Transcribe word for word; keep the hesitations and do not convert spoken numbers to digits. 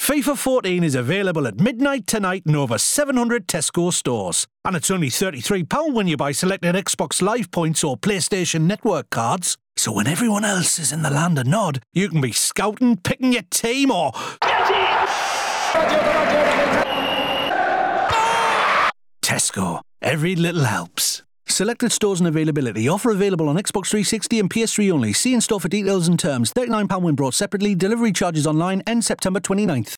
FIFA fourteen is available at midnight tonight in over seven hundred Tesco stores. And it's only thirty-three pounds when you buy selected Xbox Live points or PlayStation Network cards. So when everyone else is in the land of nod, you can be scouting, picking your team, or... Tesco. Every little helps. Selected stores and availability. Offer available on Xbox three sixty and P S three only. See in store for details and terms. thirty-nine pounds when brought separately. Delivery charges online. End September twenty-ninth.